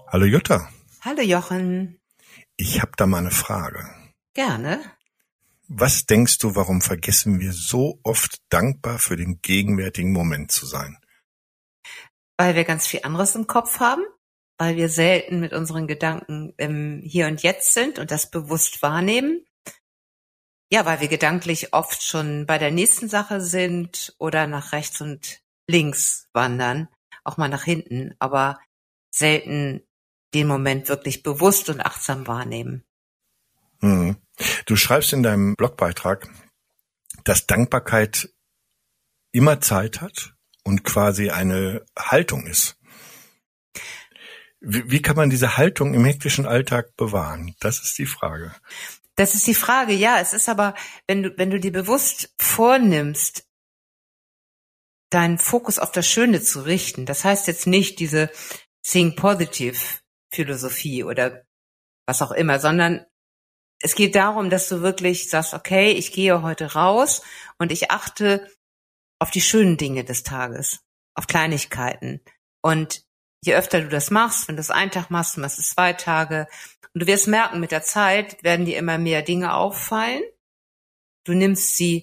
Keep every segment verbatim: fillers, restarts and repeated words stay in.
Hallo Jutta. Hallo Jochen. Ich habe da mal eine Frage. Gerne. Was denkst du, warum vergessen wir so oft dankbar für den gegenwärtigen Moment zu sein? Weil wir ganz viel anderes im Kopf haben, weil wir selten mit unseren Gedanken im Hier und Jetzt sind und das bewusst wahrnehmen. Ja, weil wir gedanklich oft schon bei der nächsten Sache sind oder nach rechts und links wandern, auch mal nach hinten, aber selten den Moment wirklich bewusst und achtsam wahrnehmen. Hm. Du schreibst in deinem Blogbeitrag, dass Dankbarkeit immer Zeit hat und quasi eine Haltung ist. Wie, wie kann man diese Haltung im hektischen Alltag bewahren? Das ist die Frage. Das ist die Frage, ja. Es ist aber, wenn du, wenn du dir bewusst vornimmst, deinen Fokus auf das Schöne zu richten, das heißt jetzt nicht diese Think Positive Philosophie oder was auch immer, sondern es geht darum, dass du wirklich sagst, okay, ich gehe heute raus und ich achte auf die schönen Dinge des Tages, auf Kleinigkeiten. Und je öfter du das machst, wenn du es einen Tag machst, du machst es zwei Tage, und du wirst merken, mit der Zeit werden dir immer mehr Dinge auffallen. Du nimmst sie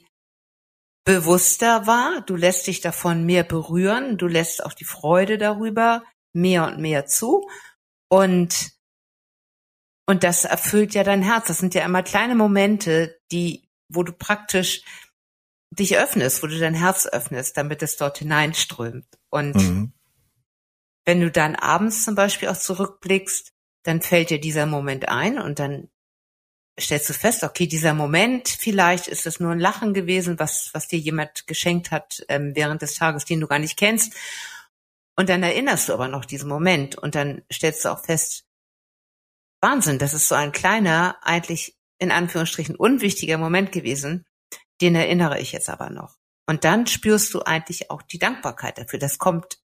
bewusster wahr, du lässt dich davon mehr berühren, du lässt auch die Freude darüber mehr und mehr zu. Und Und das erfüllt ja dein Herz. Das sind ja immer kleine Momente, die, wo du praktisch dich öffnest, wo du dein Herz öffnest, damit es dort hineinströmt. Und Mhm. wenn du dann abends zum Beispiel auch zurückblickst, dann fällt dir dieser Moment ein und dann stellst du fest, okay, dieser Moment, vielleicht ist es nur ein Lachen gewesen, was, was dir jemand geschenkt hat ähm, während des Tages, den du gar nicht kennst. Und dann erinnerst du aber noch diesen Moment und dann stellst du auch fest, Wahnsinn, das ist so ein kleiner, eigentlich in Anführungsstrichen unwichtiger Moment gewesen, den erinnere ich jetzt aber noch. Und dann spürst du eigentlich auch die Dankbarkeit dafür. Das kommt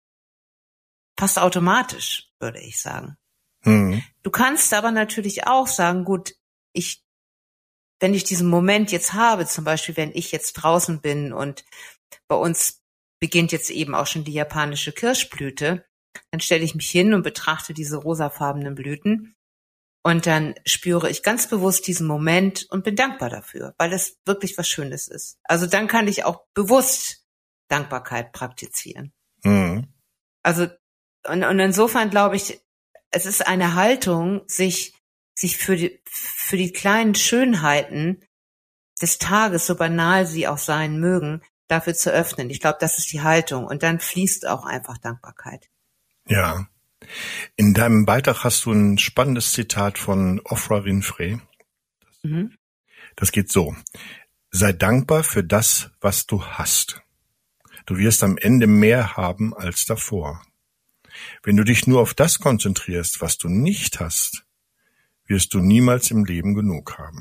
fast automatisch, würde ich sagen. Mhm. Du kannst aber natürlich auch sagen, gut, ich, wenn ich diesen Moment jetzt habe, zum Beispiel, wenn ich jetzt draußen bin und bei uns beginnt jetzt eben auch schon die japanische Kirschblüte, dann stelle ich mich hin und betrachte diese rosafarbenen Blüten. Und dann spüre ich ganz bewusst diesen Moment und bin dankbar dafür, weil es wirklich was Schönes ist. Also dann kann ich auch bewusst Dankbarkeit praktizieren. Mhm. Also und, und insofern glaube ich, es ist eine Haltung, sich sich für die für die kleinen Schönheiten des Tages, so banal sie auch sein mögen, dafür zu öffnen. Ich glaube, das ist die Haltung. Und dann fließt auch einfach Dankbarkeit. Ja. In deinem Beitrag hast du ein spannendes Zitat von Oprah Winfrey. Mhm. Das geht so. Sei dankbar für das, was du hast. Du wirst am Ende mehr haben als davor. Wenn du dich nur auf das konzentrierst, was du nicht hast, wirst du niemals im Leben genug haben.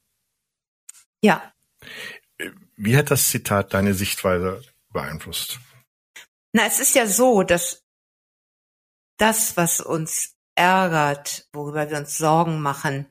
Ja. Wie hat das Zitat deine Sichtweise beeinflusst? Na, es ist ja so, dass das, was uns ärgert, worüber wir uns Sorgen machen,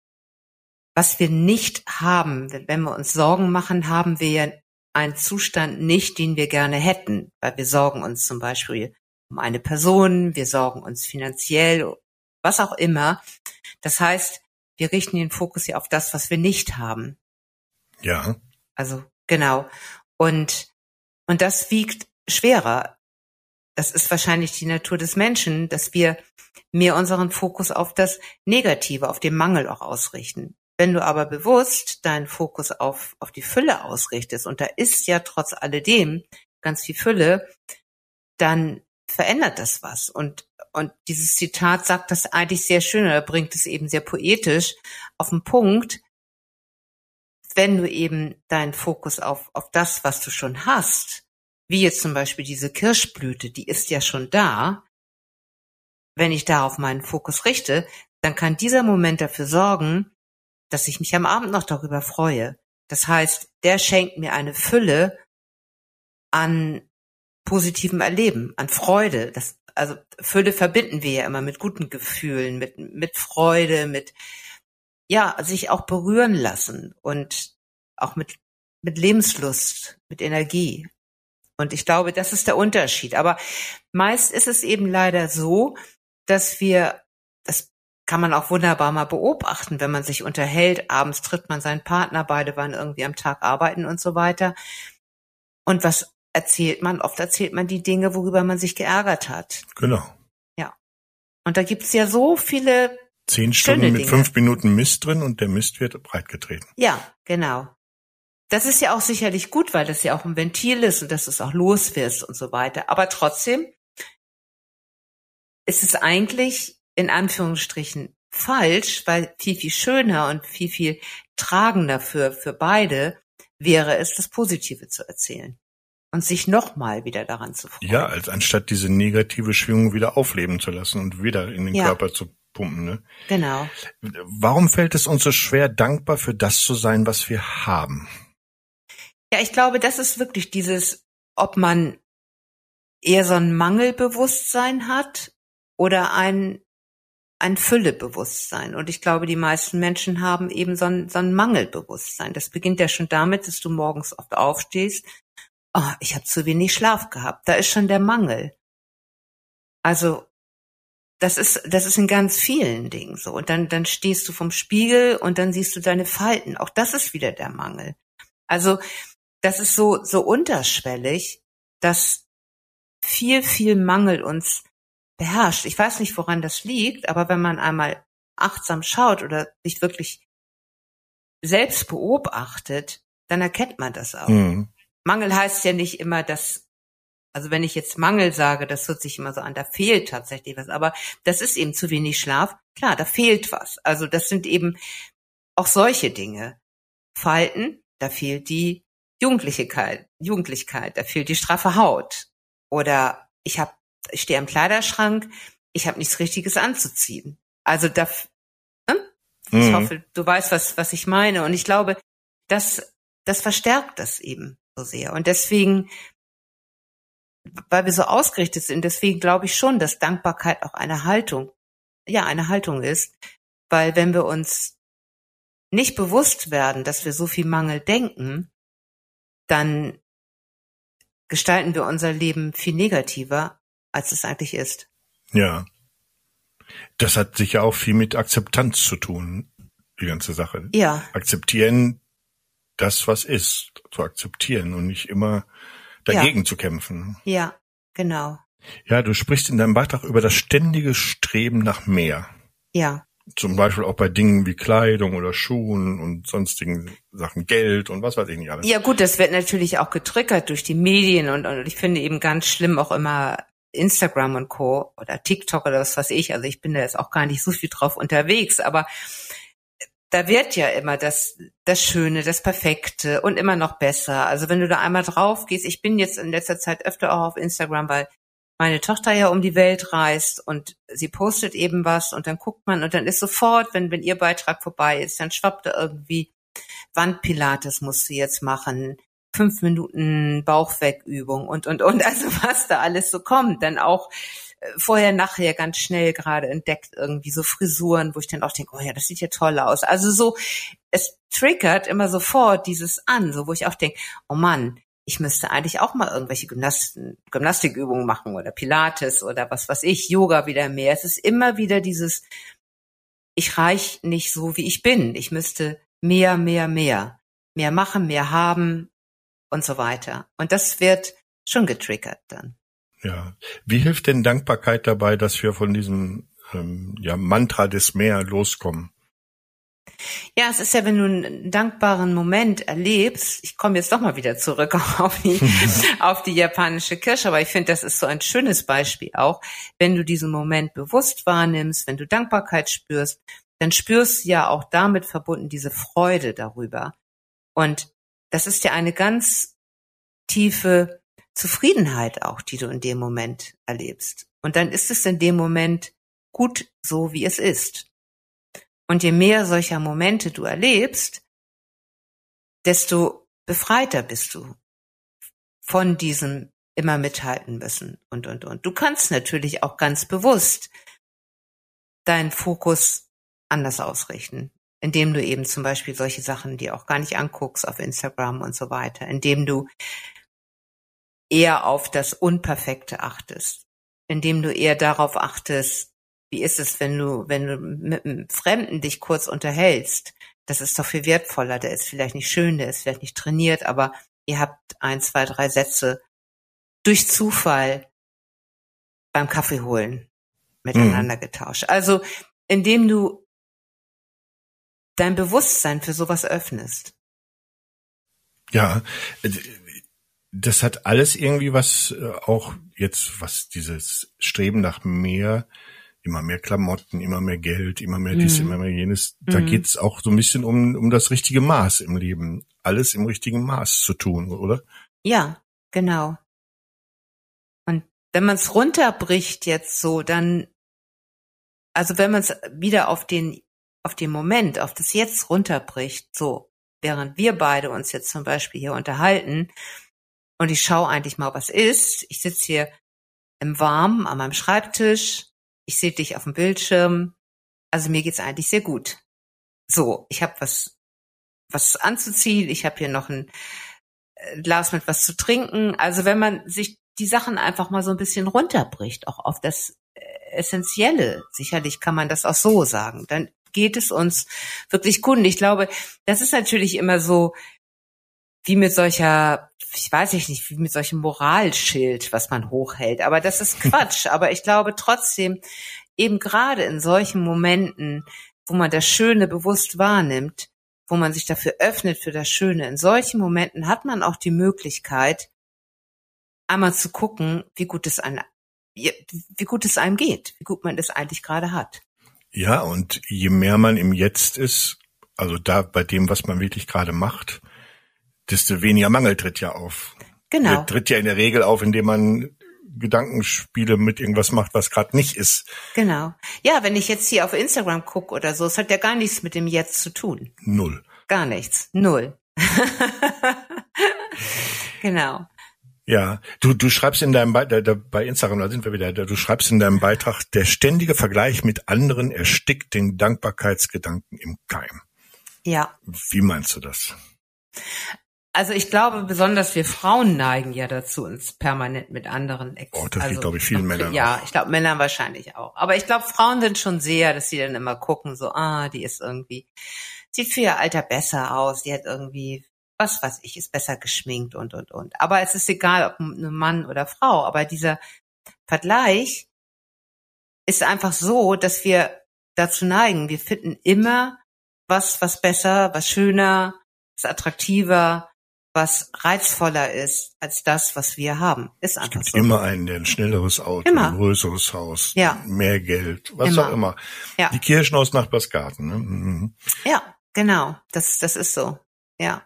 was wir nicht haben, wenn wir uns Sorgen machen, haben wir ja einen Zustand nicht, den wir gerne hätten, weil wir sorgen uns zum Beispiel um eine Person, wir sorgen uns finanziell, was auch immer. Das heißt, wir richten den Fokus ja auf das, was wir nicht haben. Ja. Also, genau. Und, und das wiegt schwerer. Das ist wahrscheinlich die Natur des Menschen, dass wir mehr unseren Fokus auf das Negative, auf den Mangel auch ausrichten. Wenn du aber bewusst deinen Fokus auf, auf die Fülle ausrichtest, und da ist ja trotz alledem ganz viel Fülle, dann verändert das was. Und, und dieses Zitat sagt das eigentlich sehr schön, oder bringt es eben sehr poetisch auf den Punkt. Wenn du eben deinen Fokus auf, auf das, was du schon hast, wie jetzt zum Beispiel diese Kirschblüte, die ist ja schon da. Wenn ich darauf meinen Fokus richte, dann kann dieser Moment dafür sorgen, dass ich mich am Abend noch darüber freue. Das heißt, der schenkt mir eine Fülle an positivem Erleben, an Freude. Das, also Fülle verbinden wir ja immer mit guten Gefühlen, mit, mit Freude, mit, ja, sich auch berühren lassen und auch mit, mit Lebenslust, mit Energie. Und ich glaube, das ist der Unterschied. Aber meist ist es eben leider so, dass wir das kann man auch wunderbar mal beobachten, wenn man sich unterhält. Abends trifft man seinen Partner, beide waren irgendwie am Tag arbeiten und so weiter. Und was erzählt man? Oft erzählt man die Dinge, worüber man sich geärgert hat. Genau. Ja. Und da gibt's ja so viele Zehn Stunden mit Dinge. fünf Minuten Mist drin und der Mist wird breitgetreten. Ja, genau. Das ist ja auch sicherlich gut, weil das ja auch ein Ventil ist und dass du es auch los wirst und so weiter. Aber trotzdem ist es eigentlich in Anführungsstrichen falsch, weil viel, viel schöner und viel, viel tragender für, für beide wäre es, das Positive zu erzählen und sich nochmal wieder daran zu freuen. Ja, als anstatt diese negative Schwingung wieder aufleben zu lassen und wieder in den Ja. Körper zu pumpen. Ne? Genau. Warum fällt es uns so schwer, dankbar für das zu sein, was wir haben? Ja, ich glaube, das ist wirklich dieses, ob man eher so ein Mangelbewusstsein hat oder ein ein Füllebewusstsein. Und ich glaube, die meisten Menschen haben eben so ein, so ein Mangelbewusstsein. Das beginnt ja schon damit, dass du morgens oft aufstehst. Oh, ich habe zu wenig Schlaf gehabt. Da ist schon der Mangel. Also das ist das ist in ganz vielen Dingen so. Und dann dann stehst du vom Spiegel und dann siehst du deine Falten. Auch das ist wieder der Mangel. Also das ist so so unterschwellig, dass viel viel Mangel uns beherrscht. Ich weiß nicht, woran das liegt, aber wenn man einmal achtsam schaut oder sich wirklich selbst beobachtet, dann erkennt man das auch. Mhm. Mangel heißt ja nicht immer, dass, also wenn ich jetzt Mangel sage, das hört sich immer so an, da fehlt tatsächlich was, aber das ist eben zu wenig Schlaf. Klar, da fehlt was. Also das sind eben auch solche Dinge. Falten, da fehlt die Jugendlichkeit, Jugendlichkeit, da fehlt die straffe Haut. Oder ich habe ich stehe am Kleiderschrank, ich habe nichts Richtiges anzuziehen. Also da, ne? Mhm. Ich hoffe, du weißt, was was ich meine. Und ich glaube, das das verstärkt das eben so sehr. Und deswegen, weil wir so ausgerichtet sind, deswegen glaube ich schon, dass Dankbarkeit auch eine Haltung, ja, eine Haltung ist. Weil wenn wir uns nicht bewusst werden, dass wir so viel Mangel denken, dann gestalten wir unser Leben viel negativer, als es eigentlich ist. Ja. Das hat sicher auch viel mit Akzeptanz zu tun, die ganze Sache. Ja. Akzeptieren das, was ist, zu akzeptieren und nicht immer dagegen Ja. zu kämpfen. Ja, genau. Ja, du sprichst in deinem Beitrag über das ständige Streben nach mehr. Ja. Zum Beispiel auch bei Dingen wie Kleidung oder Schuhen und sonstigen Sachen, Geld und was weiß ich nicht alles. Ja gut, das wird natürlich auch getriggert durch die Medien und, und ich finde eben ganz schlimm auch immer Instagram und Co. oder TikTok oder was weiß ich. Also ich bin da jetzt auch gar nicht so viel drauf unterwegs, aber da wird ja immer das das Schöne, das Perfekte und immer noch besser. Also wenn du da einmal drauf gehst, ich bin jetzt in letzter Zeit öfter auch auf Instagram, weil meine Tochter ja um die Welt reist und sie postet eben was und dann guckt man und dann ist sofort, wenn wenn ihr Beitrag vorbei ist, dann schwappt da irgendwie Wandpilates musst du jetzt machen, fünf Minuten Bauchwegübung und, und, und, also was da alles so kommt, dann auch äh, vorher, nachher ganz schnell gerade entdeckt irgendwie so Frisuren, wo ich dann auch denke, oh ja, das sieht ja toll aus. Also so, es triggert immer sofort dieses an, so wo ich auch denke, oh Mann, ich müsste eigentlich auch mal irgendwelche Gymnasten, Gymnastikübungen machen oder Pilates oder was weiß ich, Yoga wieder mehr. Es ist immer wieder dieses, ich reich nicht so, wie ich bin. Ich müsste mehr, mehr, mehr. Mehr machen, mehr haben und so weiter. Und das wird schon getriggert dann. Ja. Wie hilft denn Dankbarkeit dabei, dass wir von diesem ähm, ja, Mantra des Mehr loskommen? Ja, es ist ja, wenn du einen dankbaren Moment erlebst, ich komme jetzt doch mal wieder zurück auf die, auf die japanische Kirsche, aber ich finde, das ist so ein schönes Beispiel auch. Wenn du diesen Moment bewusst wahrnimmst, wenn du Dankbarkeit spürst, dann spürst du ja auch damit verbunden diese Freude darüber. Und das ist ja eine ganz tiefe Zufriedenheit auch, die du in dem Moment erlebst. Und dann ist es in dem Moment gut so, wie es ist. Und je mehr solcher Momente du erlebst, desto befreiter bist du von diesem immer mithalten müssen und, und, und. Du kannst natürlich auch ganz bewusst deinen Fokus anders ausrichten, indem du eben zum Beispiel solche Sachen dir auch gar nicht anguckst auf Instagram und so weiter, indem du eher auf das Unperfekte achtest, indem du eher darauf achtest, wie ist es, wenn du, wenn du mit einem Fremden dich kurz unterhältst? Das ist doch viel wertvoller. Der ist vielleicht nicht schön, der ist vielleicht nicht trainiert, aber ihr habt ein, zwei, drei Sätze durch Zufall beim Kaffee holen miteinander mhm. getauscht. Also, indem du dein Bewusstsein für sowas öffnest. Ja, das hat alles irgendwie was, auch jetzt, was dieses Streben nach mehr, immer mehr Klamotten, immer mehr Geld, immer mehr dies, mhm. immer mehr jenes. Da mhm. geht's auch so ein bisschen um, um das richtige Maß im Leben. Alles im richtigen Maß zu tun, oder? Ja, genau. Und wenn man es runterbricht jetzt so, dann, also wenn man es wieder auf den, auf den Moment, auf das Jetzt runterbricht, so, während wir beide uns jetzt zum Beispiel hier unterhalten und ich schaue eigentlich mal, was ist. Ich sitze hier im Warmen an meinem Schreibtisch, ich sehe dich auf dem Bildschirm, also mir geht's eigentlich sehr gut. So, ich habe was, was anzuziehen, ich habe hier noch ein Glas mit was zu trinken. Also wenn man sich die Sachen einfach mal so ein bisschen runterbricht, auch auf das Essentielle, sicherlich kann man das auch so sagen, dann geht es uns wirklich gut. Und ich glaube, das ist natürlich immer so wie mit solcher, ich weiß nicht, wie mit solchem Moralschild, was man hochhält. Aber das ist Quatsch. Aber ich glaube trotzdem, eben gerade in solchen Momenten, wo man das Schöne bewusst wahrnimmt, wo man sich dafür öffnet für das Schöne, in solchen Momenten hat man auch die Möglichkeit, einmal zu gucken, wie gut es einem, wie gut es einem geht, wie gut man das eigentlich gerade hat. Ja, und je mehr man im Jetzt ist, also da bei dem, was man wirklich gerade macht, desto weniger Mangel tritt ja auf. Genau. Der tritt ja in der Regel auf, indem man Gedankenspiele mit irgendwas macht, was gerade nicht ist. Genau. Ja, wenn ich jetzt hier auf Instagram gucke oder so, es hat ja gar nichts mit dem Jetzt zu tun. Null. Gar nichts. Null. Genau. Ja, du du schreibst in deinem Beitrag, da, bei Instagram, da sind wir wieder, da, du schreibst in deinem Beitrag, der ständige Vergleich mit anderen erstickt den Dankbarkeitsgedanken im Keim. Ja. Wie meinst du das? Also ich glaube, besonders wir Frauen neigen ja dazu, uns permanent mit anderen ex- Oh, das also, liegt, glaube ich, vielen Männern. Ja, auch. ich glaube, Männer wahrscheinlich auch. Aber ich glaube, Frauen sind schon sehr, dass sie dann immer gucken, so, ah, die ist irgendwie, sieht für ihr Alter besser aus, die hat irgendwie, was weiß ich, ist besser geschminkt und, und, und. Aber es ist egal, ob ein Mann oder Frau. Aber dieser Vergleich ist einfach so, dass wir dazu neigen. Wir finden immer was, was besser, was schöner, was attraktiver, was reizvoller ist als das, was wir haben. Ist einfach so. Es gibt immer einen, der ein schnelleres Auto, immer. ein größeres Haus, ja. mehr Geld, was immer. auch immer. Ja. Die Kirschen aus Nachbarsgarten. Ne? Mhm. Ja, genau. Das, das ist so. Ja.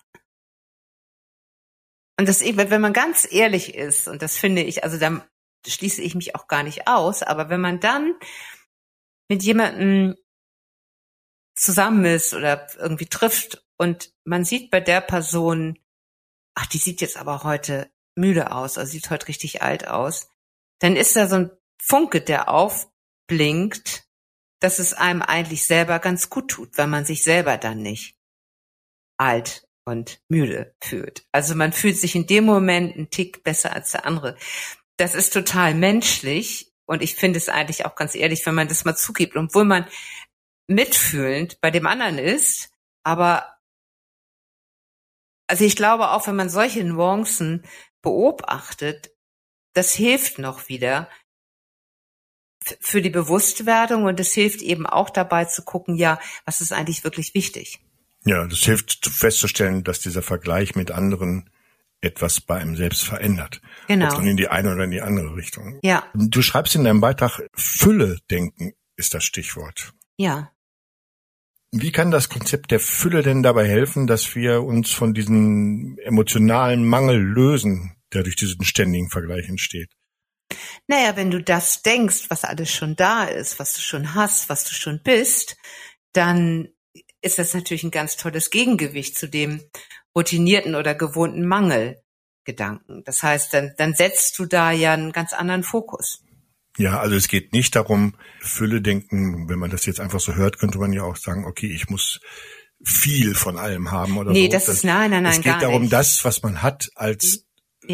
Und das eben, wenn man ganz ehrlich ist, und das finde ich, also da schließe ich mich auch gar nicht aus, aber wenn man dann mit jemandem zusammen ist oder irgendwie trifft und man sieht bei der Person, ach, die sieht jetzt aber heute müde aus, also sieht heute richtig alt aus, dann ist da so ein Funke, der aufblinkt, dass es einem eigentlich selber ganz gut tut, weil man sich selber dann nicht alt und müde fühlt. Also man fühlt sich in dem Moment einen Tick besser als der andere. Das ist total menschlich und ich finde es eigentlich auch ganz ehrlich, wenn man das mal zugibt, obwohl man mitfühlend bei dem anderen ist, aber also ich glaube auch, wenn man solche Nuancen beobachtet, das hilft noch wieder f- für die Bewusstwerdung und es hilft eben auch dabei zu gucken, ja, was ist eigentlich wirklich wichtig? Ja, das hilft festzustellen, dass dieser Vergleich mit anderen etwas bei einem selbst verändert. Genau. Ob nun in die eine oder in die andere Richtung. Ja. Du schreibst in deinem Beitrag, Fülle denken ist das Stichwort. Ja. Wie kann das Konzept der Fülle denn dabei helfen, dass wir uns von diesem emotionalen Mangel lösen, der durch diesen ständigen Vergleich entsteht? Naja, wenn du das denkst, was alles schon da ist, was du schon hast, was du schon bist, dann ist das natürlich ein ganz tolles Gegengewicht zu dem routinierten oder gewohnten Mangelgedanken. Das heißt, dann, dann setzt du da ja einen ganz anderen Fokus. Ja, also es geht nicht darum, Fülle denken, wenn man das jetzt einfach so hört, könnte man ja auch sagen, okay, ich muss viel von allem haben oder nee, so. das ist, nein, nein, nein, Es geht gar darum, nicht. das, was man hat, als Ja.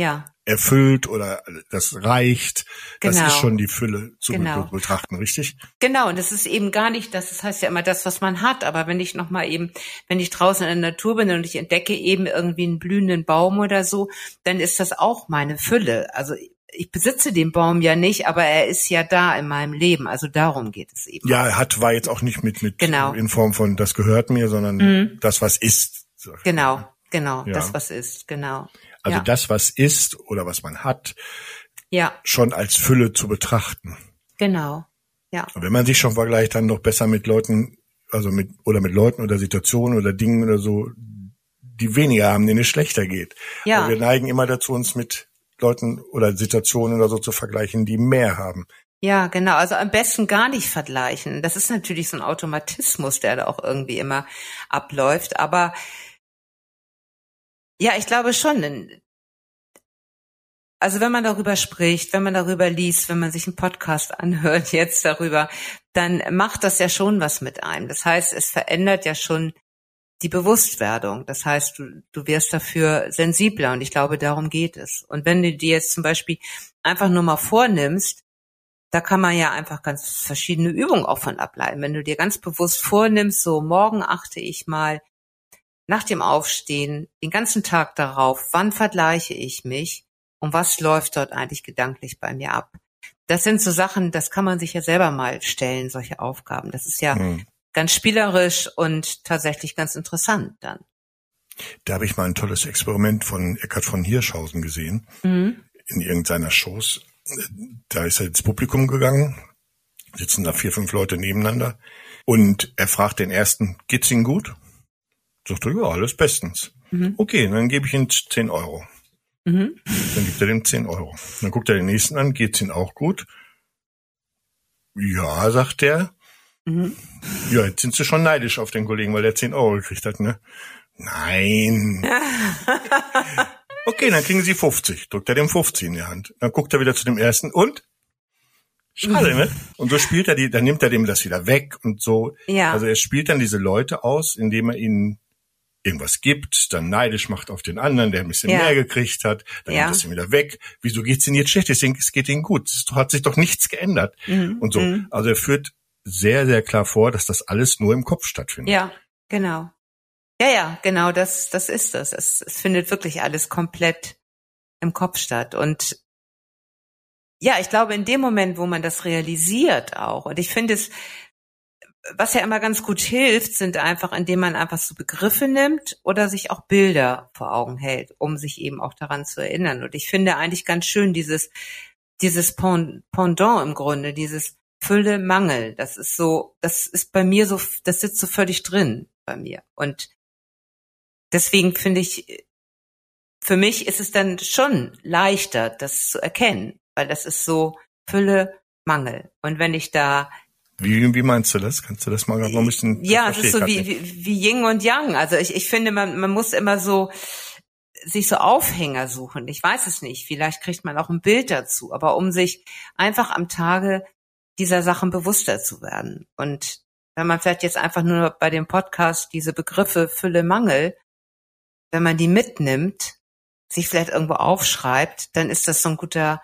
erfüllt oder das reicht. Genau. Das ist schon die Fülle zu Genau. be- betrachten, richtig? Genau, und es ist eben gar nicht, das das heißt ja immer das, was man hat, aber wenn ich nochmal eben, wenn ich draußen in der Natur bin und ich entdecke eben irgendwie einen blühenden Baum oder so, dann ist das auch meine Fülle. Also ich besitze den Baum ja nicht, aber er ist ja da in meinem Leben, also darum geht es eben. Ja, er hat, war jetzt auch nicht mit, mit Genau. in Form von das gehört mir, sondern Mhm. das, was ist. Genau, genau, Ja. das, was ist, genau. Also ja. das, was ist oder was man hat, Ja, schon als Fülle zu betrachten. genau, ja. Und wenn man sich schon vergleicht, dann noch besser mit Leuten, also mit, oder mit Leuten oder Situationen oder Dingen oder so, die weniger haben, denen es schlechter geht. Ja. Aber wir neigen immer dazu, uns mit Leuten oder Situationen oder so zu vergleichen, die mehr haben. Ja, genau. Also am besten gar nicht vergleichen. Das ist natürlich so ein Automatismus, der da auch irgendwie immer abläuft. Aber ja, ich glaube schon. Also wenn man darüber spricht, wenn man darüber liest, wenn man sich einen Podcast anhört jetzt darüber, dann macht das ja schon was mit einem. Das heißt, es verändert ja schon die Bewusstwerdung. Das heißt, du, du wirst dafür sensibler und ich glaube, darum geht es. Und wenn du dir jetzt zum Beispiel einfach nur mal vornimmst, da kann man ja einfach ganz verschiedene Übungen auch von ableiten. Wenn du dir ganz bewusst vornimmst, so morgen achte ich mal nach dem Aufstehen den ganzen Tag darauf, wann vergleiche ich mich und was läuft dort eigentlich gedanklich bei mir ab. Das sind so Sachen, das kann man sich ja selber mal stellen, solche Aufgaben. Das ist ja hm. ganz spielerisch und tatsächlich ganz interessant dann. Da habe ich mal ein tolles Experiment von Eckhard von Hirschhausen gesehen, mhm. in irgendeiner Shows. Da ist er ins Publikum gegangen, sitzen da vier, fünf Leute nebeneinander und er fragt den ersten, geht's Ihnen gut? Sagt er, ja, alles bestens. Mhm. Okay, dann gebe ich Ihnen zehn Euro. Mhm. Dann gibt er dem zehn Euro. Dann guckt er den nächsten an, geht's Ihnen auch gut? Ja, sagt er. Mhm. Ja, jetzt sind Sie schon neidisch auf den Kollegen, weil der zehn Euro gekriegt hat, ne? Nein. Okay, dann kriegen Sie fünfzig. Drückt er dem fünfzig in die Hand. Dann guckt er wieder zu dem ersten und? Schade, ne? Und so spielt er die, dann nimmt er dem das wieder weg und so. Ja. Also er spielt dann diese Leute aus, indem er ihnen irgendwas gibt, dann neidisch macht auf den anderen, der ein bisschen ja. mehr gekriegt hat, dann ja. nimmt es ihm wieder weg. Wieso geht's Ihnen jetzt schlecht? Es geht Ihnen gut. Es hat sich doch nichts geändert. Mhm. Und so. Mhm. Also er führt sehr, sehr klar vor, dass das alles nur im Kopf stattfindet. Ja, genau. Ja, ja, genau, das, das ist es. Es, es findet wirklich alles komplett im Kopf statt. Und ja, ich glaube, in dem Moment, wo man das realisiert auch, und ich finde es, was ja immer ganz gut hilft, sind einfach, indem man einfach so Begriffe nimmt oder sich auch Bilder vor Augen hält, um sich eben auch daran zu erinnern. Und ich finde eigentlich ganz schön dieses, dieses Pendant im Grunde, dieses Fülle, Mangel. Das ist so, das ist bei mir so, das sitzt so völlig drin bei mir. Und deswegen finde ich, für mich ist es dann schon leichter, das zu erkennen, weil das ist so Fülle, Mangel. Und wenn ich da Wie, wie meinst du das? Kannst du das mal noch ein bisschen? Ja, es ist so wie, wie, wie Yin und Yang. Also ich, ich finde, man, man muss immer so sich so Aufhänger suchen. Ich weiß es nicht. Vielleicht kriegt man auch ein Bild dazu. Aber um sich einfach am Tage dieser Sachen bewusster zu werden. Und wenn man vielleicht jetzt einfach nur bei dem Podcast diese Begriffe Fülle, Mangel, wenn man die mitnimmt, sich vielleicht irgendwo aufschreibt, dann ist das so ein guter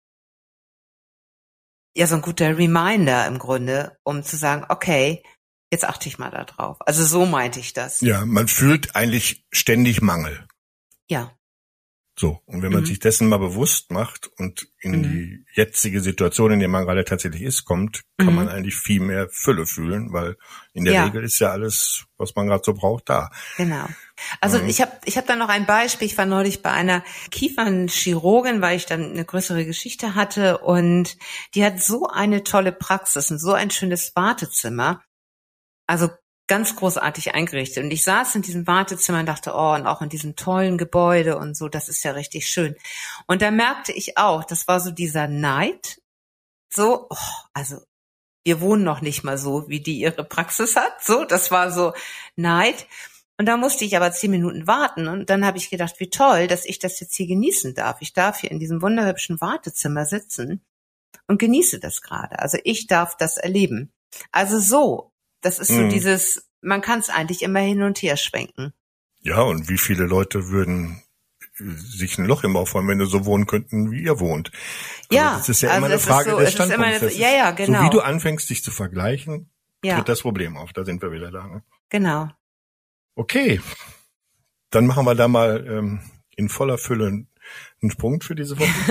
ja, so ein guter Reminder im Grunde, um zu sagen, okay, jetzt achte ich mal da drauf. Also so meinte ich das. Ja, man fühlt eigentlich ständig Mangel. Ja. So, und wenn man mhm. sich dessen mal bewusst macht und in mhm. die jetzige Situation, in der man gerade tatsächlich ist, kommt, kann mhm. man eigentlich viel mehr Fülle fühlen, weil in der ja. Regel ist ja alles, was man gerade so braucht, da. Genau. Also mhm. ich habe ich hab da noch ein Beispiel. Ich war neulich bei einer Kiefernchirurgin, weil ich dann eine größere Geschichte hatte und die hat so eine tolle Praxis und so ein schönes Wartezimmer. Also ganz großartig eingerichtet. Und ich saß in diesem Wartezimmer und dachte, oh, und auch in diesem tollen Gebäude und so, das ist ja richtig schön. Und da merkte ich auch, das war so dieser Neid, so, oh, also wir wohnen noch nicht mal so, wie die ihre Praxis hat, so, das war so Neid. Und da musste ich aber zehn Minuten warten und dann habe ich gedacht, wie toll, dass ich das jetzt hier genießen darf. Ich darf hier in diesem wunderhübschen Wartezimmer sitzen und genieße das gerade. Also ich darf das erleben. Also so, das ist so mhm. dieses, man kann es eigentlich immer hin und her schwenken. Ja, und wie viele Leute würden sich ein Loch im Bauch freuen, wenn wir so wohnen könnten, wie ihr wohnt. Ja, also das ist ja also immer eine es Frage ist so, des es ist immer Standpunkts. eine, Das ja, ja, genau. So wie du anfängst, dich zu vergleichen, ja. tritt das Problem auf. Da sind wir wieder da. Ne? Genau. Okay, dann machen wir da mal ähm, in voller Fülle einen Punkt für diese Woche.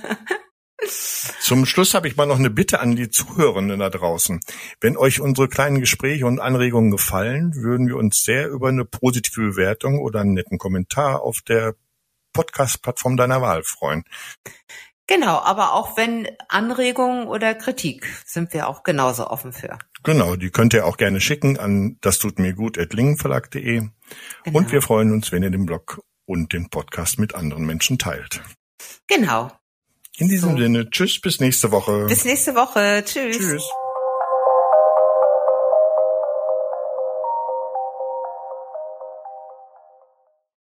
Zum Schluss habe ich mal noch eine Bitte an die Zuhörenden da draußen. Wenn euch unsere kleinen Gespräche und Anregungen gefallen, würden wir uns sehr über eine positive Bewertung oder einen netten Kommentar auf der Podcast-Plattform deiner Wahl freuen. Genau, aber auch wenn Anregungen oder Kritik, sind wir auch genauso offen für. Genau, die könnt ihr auch gerne schicken an das tut mir gut at lingenverlag punkt de. Genau. Und wir freuen uns, wenn ihr den Blog und den Podcast mit anderen Menschen teilt. Genau. In diesem so. Sinne, tschüss, bis nächste Woche. Bis nächste Woche. Tschüss. Tschüss.